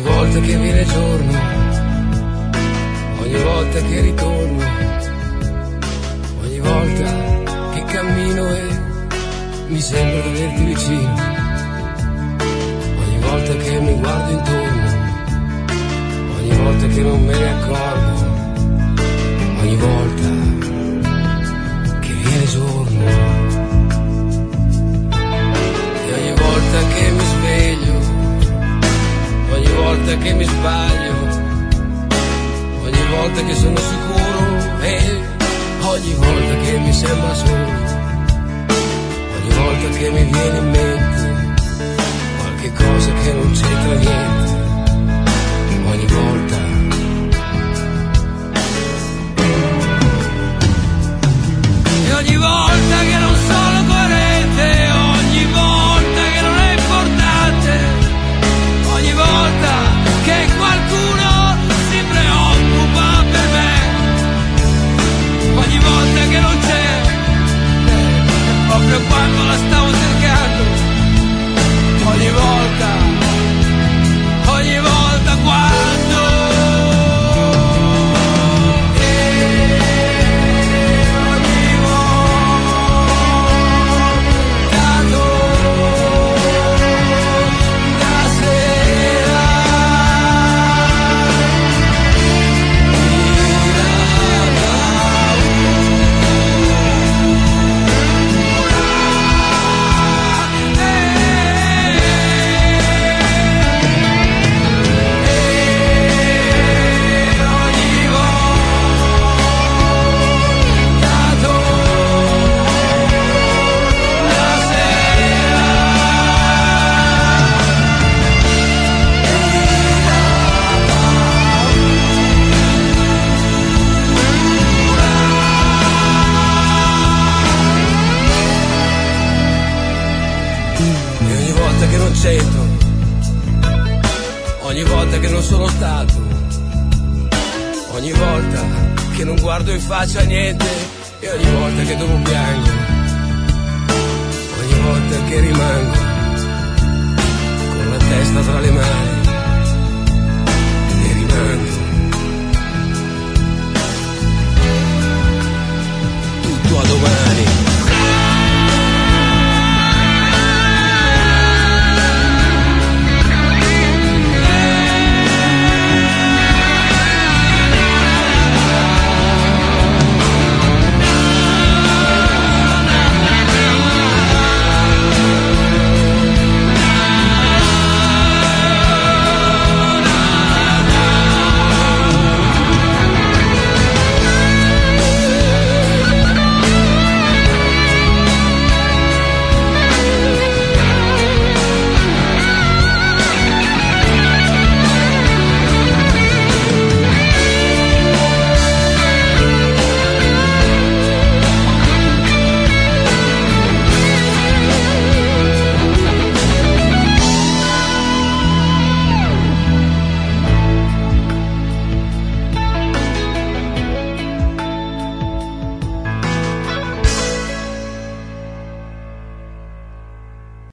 volta che viene giorno, ogni volta che ritorno, ogni volta che cammino e mi sembra di averti vicino, ogni volta che mi guardo intorno, ogni volta che non me ne accorgo, ogni volta che viene giorno, e ogni volta che mi sveglio, ogni volta che mi sbaglio, ogni volta che sono sicuro e ogni volta che mi sembra solo, ogni volta che mi viene in mente qualche cosa che non c'entra niente, ogni volta. E ogni volta che non sono coerente, ogni volta che non è importante, ogni volta che qualcuno si preoccupa per me, ogni volta che non c'è, proprio quando la stavo cercando, ogni volta quando centro, ogni volta che non sono stato, ogni volta che non guardo in faccia a niente e ogni volta che dopo piango, ogni volta che rimango con la testa tra le mani.